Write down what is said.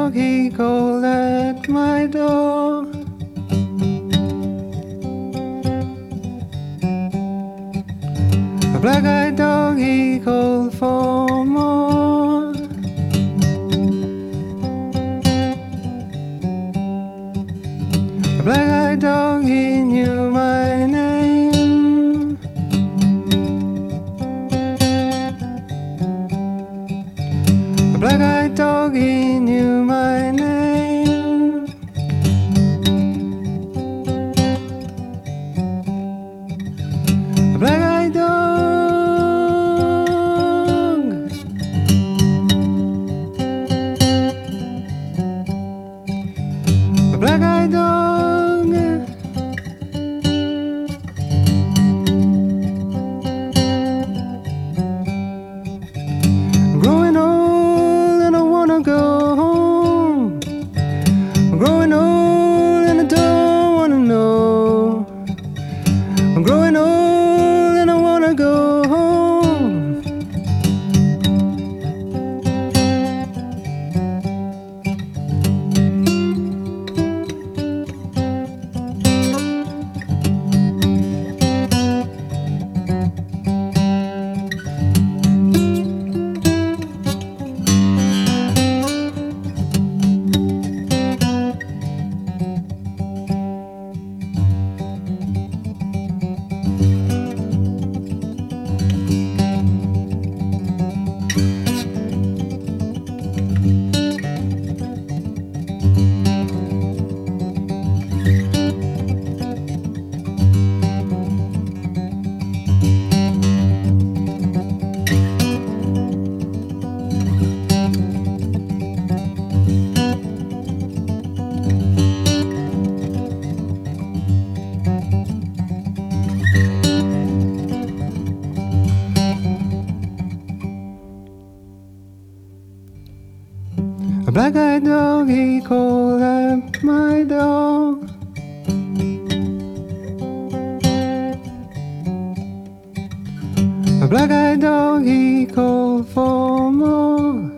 dog, he called at my door. A black-eyed dog, he called for more. A black-eyed dog, he knew my name. A black-eyed dog, he knew my name. A black-eyed dog. A black-eyed dog. I'm growing old and I wanna go home. I'm growing old and I don't wanna know. I'm growing old and I wanna go home. A black-eyed dog, he called at my door. A black-eyed dog, he called for more.